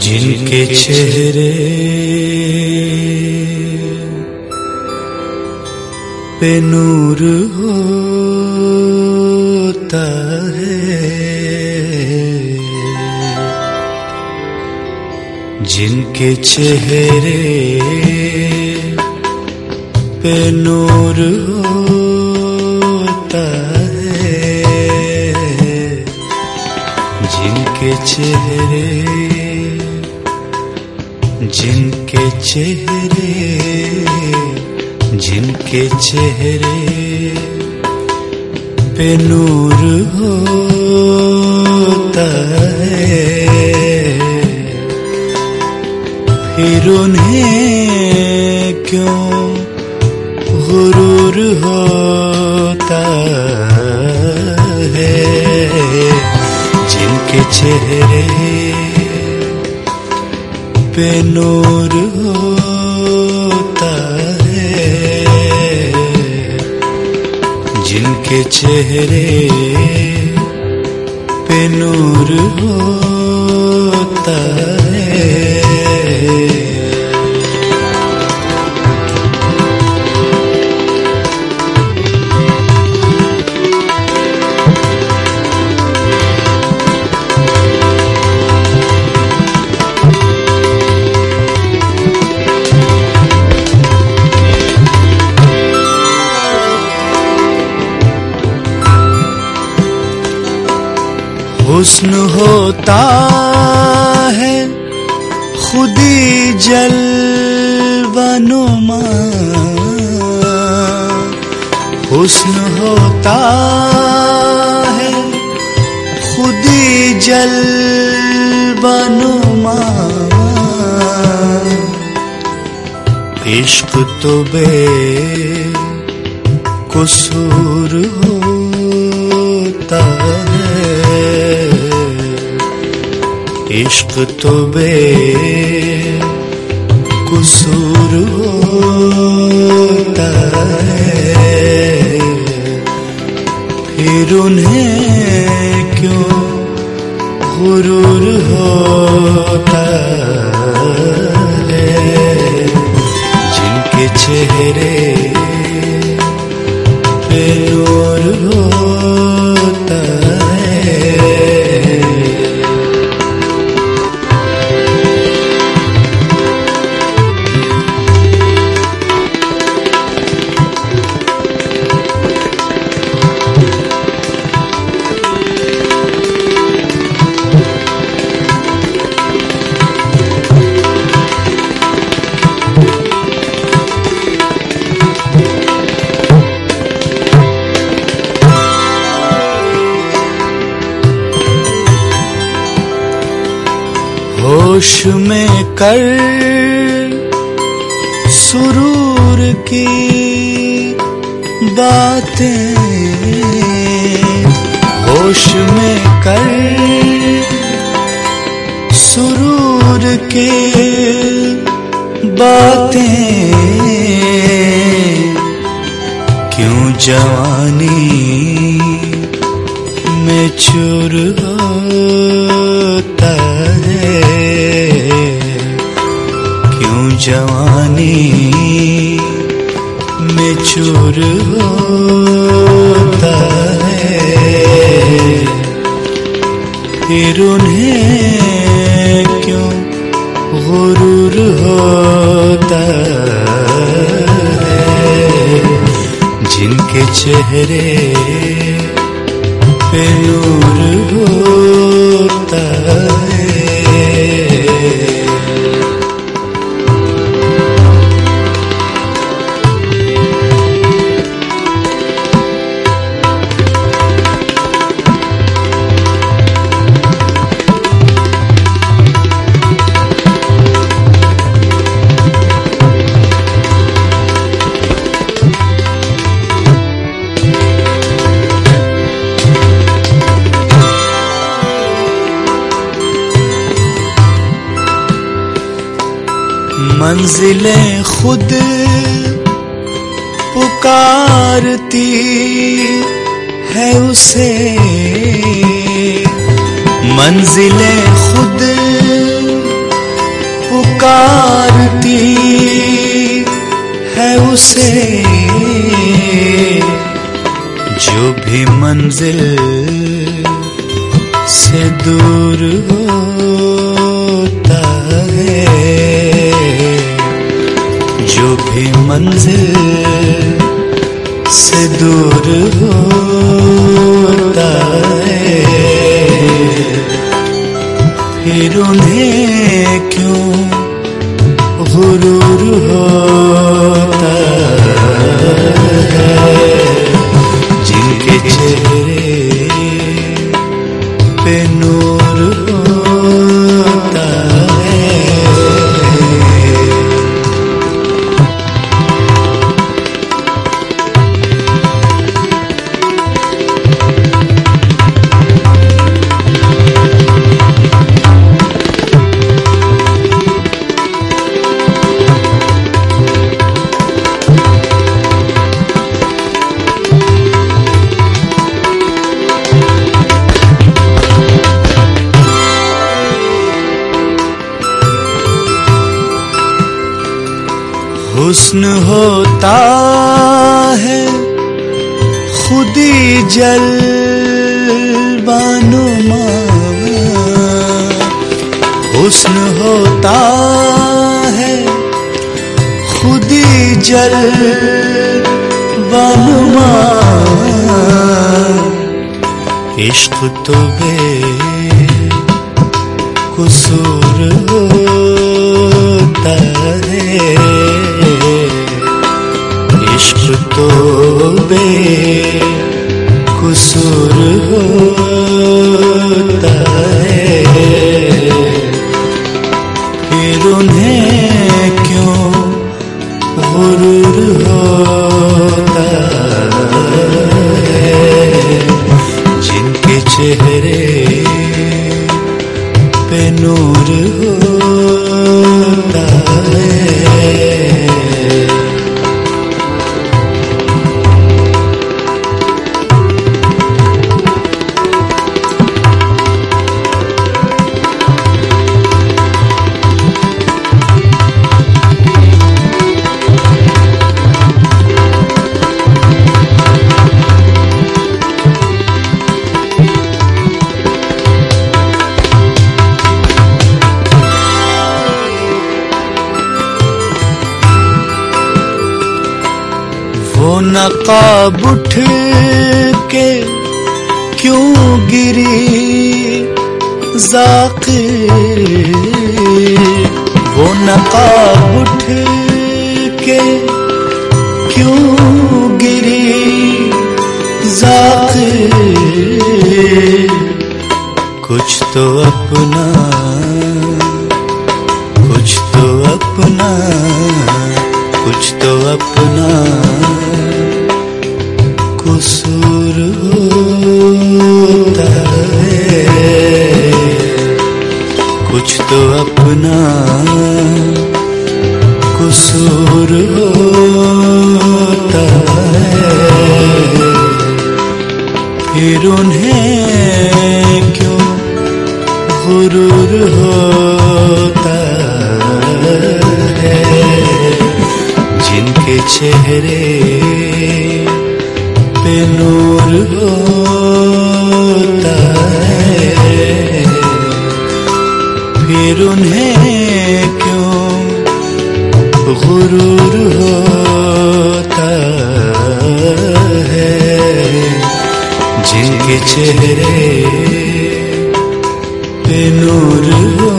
जिनके चेहरे पे नूर होता है, जिनके चेहरे पे नूर होता है, जिनके चेहरे पे नूर होता है, फिर उन्हें क्यों गुरूर होता है। जिनके चेहरे पे नूर होता है, जिनके चेहरे पे नूर होता है। हुस्न होता है खुदी जलवानुमा, हुस्न होता है खुदी जलवानुमा, इश्क तो बेकसूर होता है, इश्क तो बेकसूर होता है, फिर उन्हें क्यों गुरूर होता है। जिनके चेहरे पे नूर होता है, होश में कर सुरूर की बातें, होश में कर सुरूर की बातें, क्यों जवानी में चूर होता है, क्यों जवानी में चूर होता है, फिर उन्हें क्यों गुरूर होता है। जिनके चेहरे पे नूर होता है, मंजिलें खुद पुकारती है उसे, मंजिलें खुद पुकारती है उसे जो भी मंजिल से दूर होता है, जो भी मंजिल से दूर होता है, फिर उन्हें क्यों गुरूर होता है, जिनके चेहरे पे नूर होता है। हुस्न होता है खुदी जलवानुमा, हुस्न होता है खुदी जलवानुमा, इश्क तो बेकसूर होता है, इश्क तो बेकसूर होता है, फिर उन्हें क्यों गुरूर होता है, जिनके चेहरे पे नूर होता है। वो नकाब उठ के क्यों गिरी ज़ाक़िर, वो नकाब उठ के क्यों गिरी ज़ाक़िर, कुछ तो अपना कुछ तो अपना कुछ तो अपना कसूर होता है, कुछ तो अपना कसूर होता है, फिर उन्हें क्यों गुरूर होता है, जिनके चेहरे पे नूर होता है, फिर उन्हें क्यों गुरूर होता है, जिनके चेहरे पे नूर